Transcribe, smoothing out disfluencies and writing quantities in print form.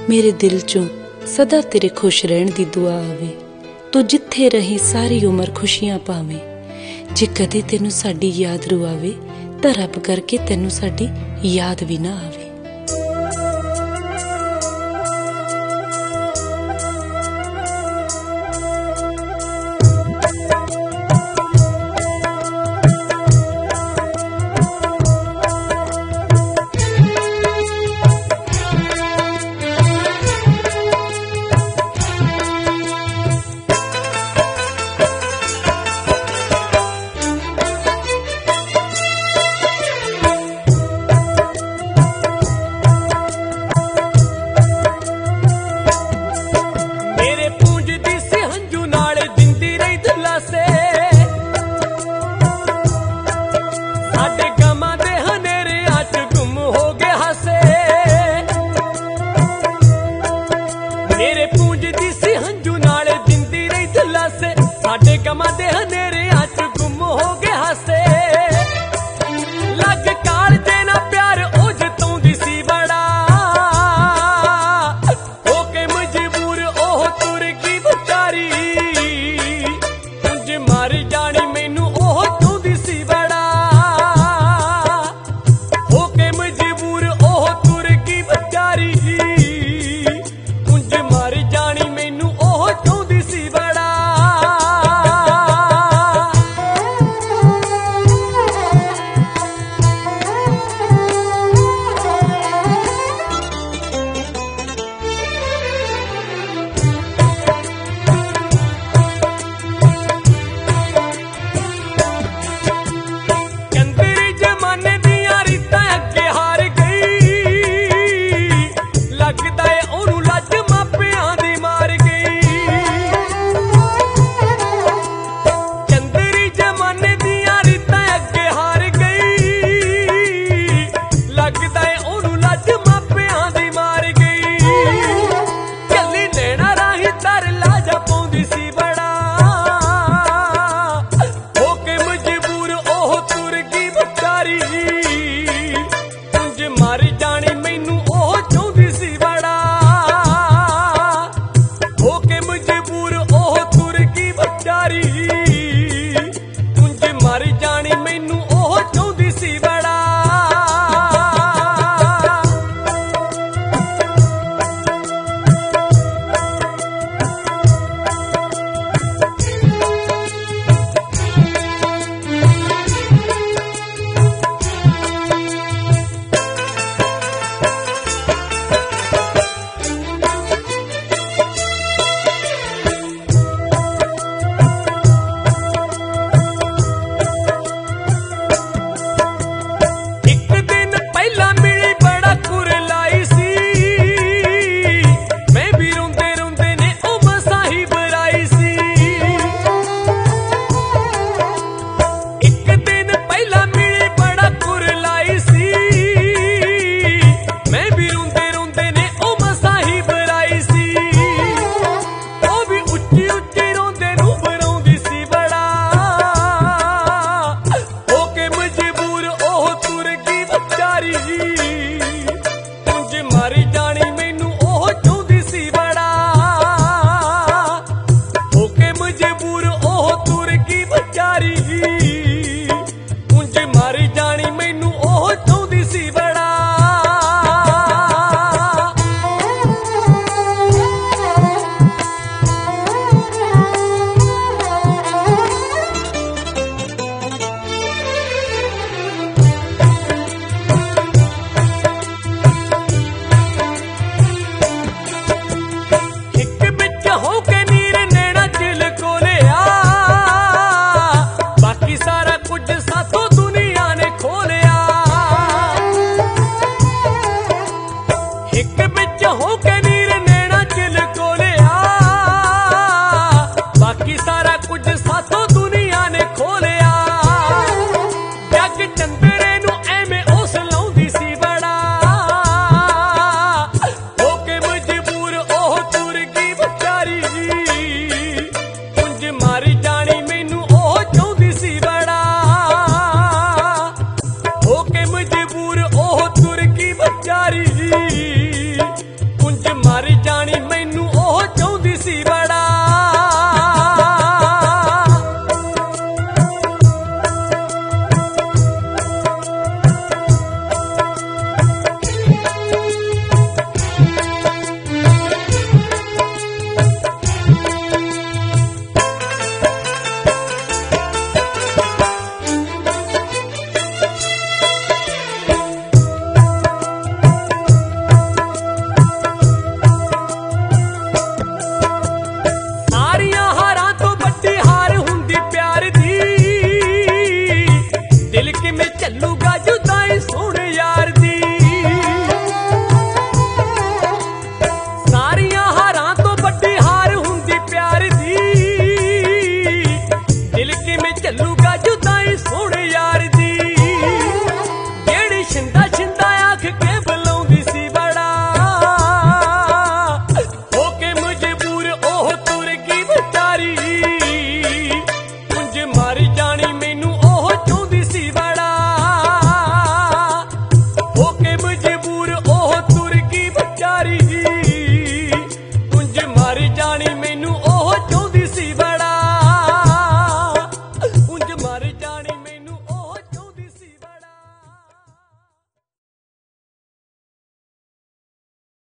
मेरे दिल चों सदा तेरे खुश रहण दी दुआ आवे। तू जिथे रही सारी उम्र खुशियां पावे। जे कदे तेनू साडी याद रुआवे तां रब करके तेनू साडी याद भी ना आवे। मेरे पूंजदी सी हंजू नाल जिंदी रही दिलासे, साडे गमां दे हनेरियां च गुम हो गए हासे। लग कालजे ना प्यार ओ जताउंदी सी बड़ा, होके मजबूर ओह तुर गई बेचारी। पुंज मारी जानी मैनू ओह चाहुंदी सी बड़ा, होके मजबूर ओह तुर गई बेचारी। मारी जानी मैनू ओह चाहुंदी सी बड़ा, होके मजबूर ओह तुर गई बेचारी। पुंज मारी जानी मैनू ओह चाहुंदी सी बड़ा। मारी जानी